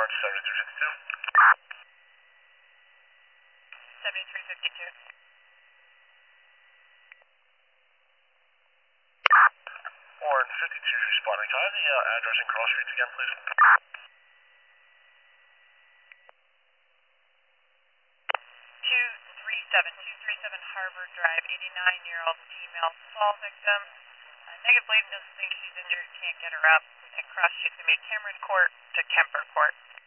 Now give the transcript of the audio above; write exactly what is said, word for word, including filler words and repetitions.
seventy-three fifty-two. seventy-three fifty-two. Warren fifty-two responding. Can I have the uh, address and cross streets again, please? two three seven, two three seven Harvard Drive, eighty-nine-year-old female fall victim. Uh, negative bleeding, doesn't think she's injured, can't get her up. And cross streets, we made Cameron Court to Kemper Court.